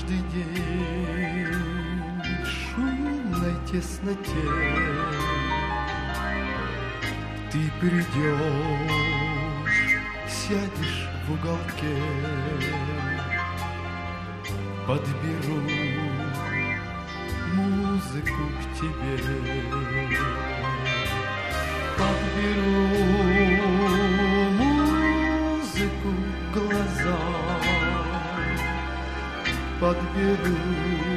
каждый день в шумной тесноте ты придешь, сядешь в уголке, подберу музыку к тебе, подберу музыку к глазам, подберу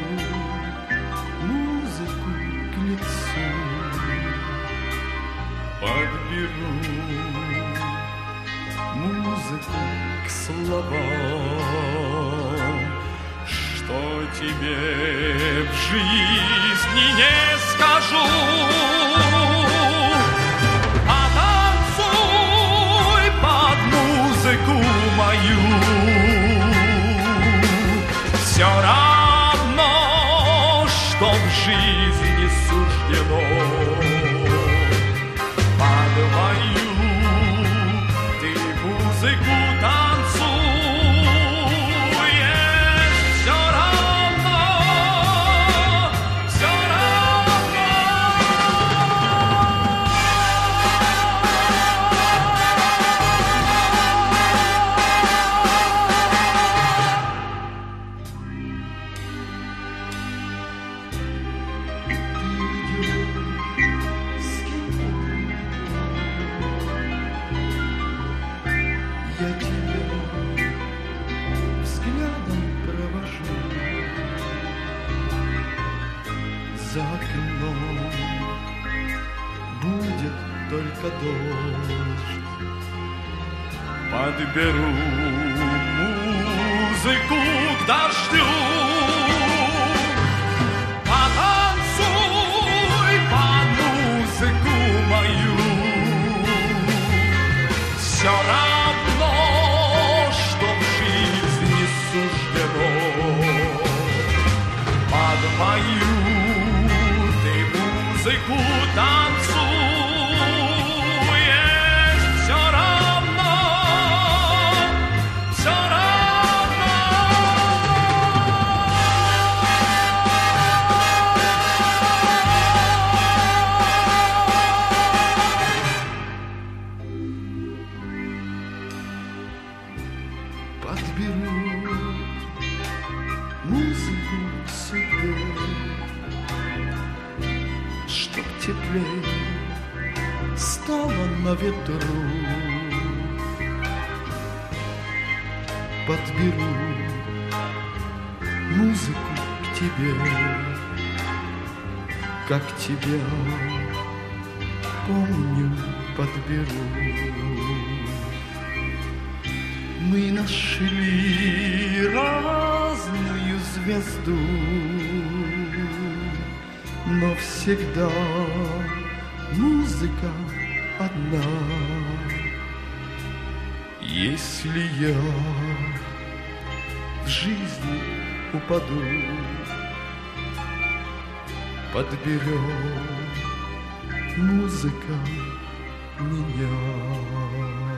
музыку к лицу, подберу музыку к словам, что тебе в жизни не скажу. Потанцуй под музыку мою, все равно, что в жизни суждено. Под мою ты музыку танцуешь, все равно, все равно. Я тебя взглядом провожу, за окном будет только дождь. Подберу музыку к дождю, потанцуй под музыку мою, все равно, что в жизни суждено. Под мою ты музыку танцуешь, все равно, все равно. Подберу музыку к себе, чтоб теплее стало на ветру. Подберу музыку к тебе, как тебя помню, подберу. Мы нашли разную звезду, но всегда музыка одна. Если я в жизни упаду, подберет музыка меня.